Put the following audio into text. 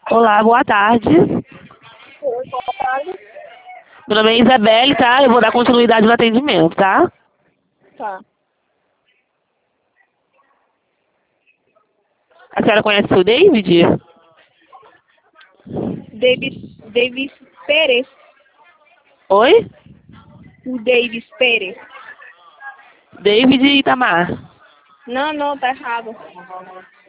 Olá, boa tarde. Oi, boa tarde. Meu nome é Isabelle, tá? Eu vou dar continuidade no atendimento, tá? Tá. A senhora conhece o David? Davis Pérez. Oi? O Davis Pérez. David Itamar. Não, tá errado.